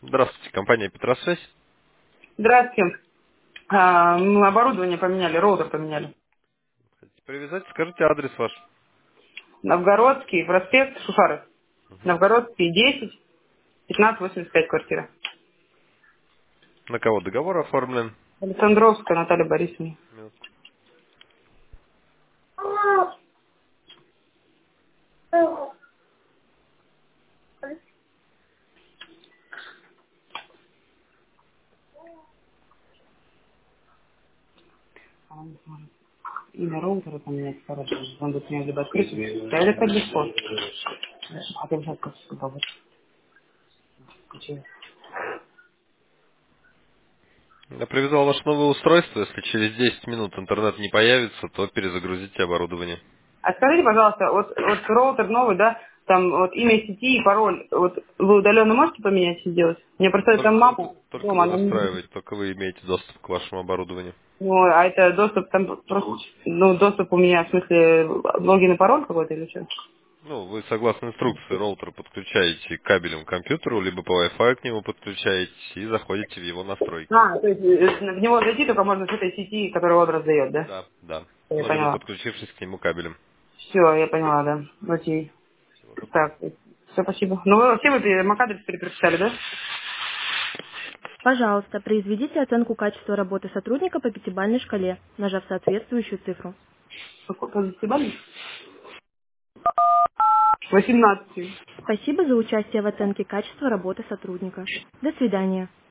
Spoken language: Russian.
Здравствуйте, компания Петросвязь. Здравствуйте. Мы оборудование поменяли, роутер поменяли. Хотите привязать? Скажите адрес ваш. Новгородский, проспект Шухаров. Новгородский, 10, 1585 квартира. На кого договор оформлен? Александровская Наталья Борисовна. Минутку. Имя роутера поменять, короче. Он будет мне либо открыть. Да, это как легко. А ты сейчас как попробуй. Включи. Я привязал ваше новое устройство. Если через 10 минут интернет не появится, то перезагрузите оборудование. А скажите, пожалуйста, вот роутер новый, да, там вот имя сети и пароль, вот вы удаленно можете поменять и сделать? Мне просто там мама Только дома, вы она не... настраиваете, только вы имеете доступ к вашему оборудованию. Ну, а это доступ там просто, ну, доступ у меня, в смысле, логин и пароль какой-то или что? Ну, вы согласно инструкции роутер подключаете кабелем к компьютеру, либо по Wi-Fi к нему подключаете и заходите в его настройки. А, то есть в него зайти только можно с этой сети, которую он раздает, да? Да, да. Я Ну, либо поняла. подключившись к нему кабелем. Все, я поняла, да. Окей. Всего доброго. Так, все, спасибо. Ну, вы все МАК-адрес переписали, да? Пожалуйста, произведите оценку качества работы сотрудника по пятибалльной шкале, нажав соответствующую цифру. Сколько баллов? 18. Спасибо за участие в оценке качества работы сотрудника. До свидания.